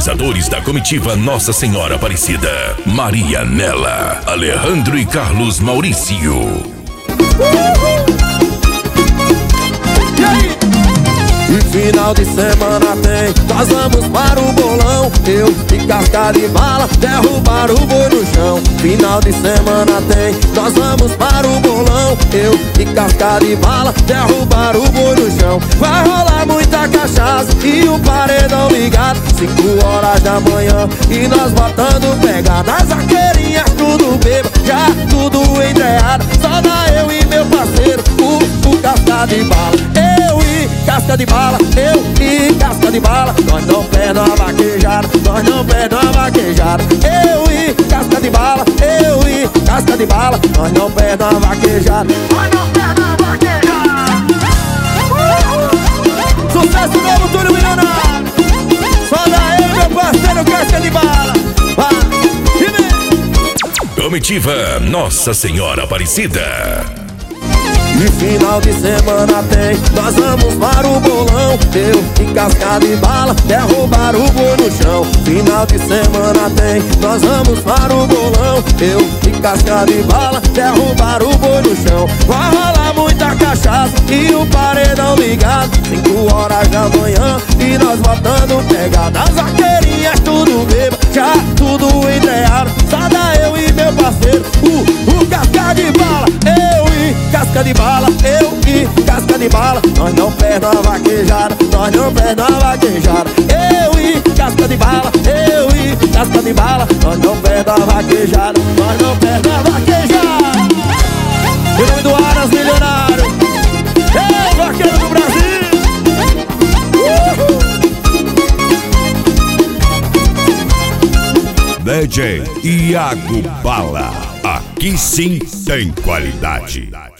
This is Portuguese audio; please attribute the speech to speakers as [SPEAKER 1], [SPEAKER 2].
[SPEAKER 1] organizadores da comitiva Nossa Senhora Aparecida: Maria Nela, Alejandro e Carlos Maurício.
[SPEAKER 2] E final de semana tem, nós vamos para o bolão. Eu e casca de bala, derrubar o boi no chão. Final de semana tem, nós vamos para o bolão. Eu e casca de bala, derrubar o boi no chão. Vai rolar muita cachaça e o paredão ligado, 5 horas da manhã e nós botando pegada. As arqueirinhas tudo bebo, já tudo entreado. Só dá eu e meu parceiro, o casca de bala. Casca de bala, eu e casca de bala. Nós não perdemos a vaquejada, nós não perdemos a vaquejada. Eu e casca de bala, eu e casca de bala. Nós não perdemos a vaquejada, nós não perdemos a vaquejada. Sucesso novo, Túlio Milionário. Só dá eu e meu parceiro casca de bala.
[SPEAKER 1] Comitiva Nossa Senhora Aparecida.
[SPEAKER 2] E final de semana tem, nós vamos para o bolão. Eu e casca de bala, derrubar o boi no chão. Final de semana tem, nós vamos para o bolão. Eu e casca de bala, derrubar o boi no chão. Vai rolar muita cachaça e o paredão ligado, 5 horas da manhã e nós botando pegada. As arqueirinhas tudo bebo, já tudo entreado. Só dá eu e meu parceiro, o casca de bala. Casca de bala, eu e casca de bala. Nós não perdemos a vaquejada, nós não perdemos a vaquejada. Eu e casca de bala, eu e casca de bala. Nós não perdemos a vaquejada, nós não perdemos a vaquejada. Em nome do Aras Milionário, ei, vaqueiro do Brasil.
[SPEAKER 1] DJ Iago Bala, aqui sim tem qualidade.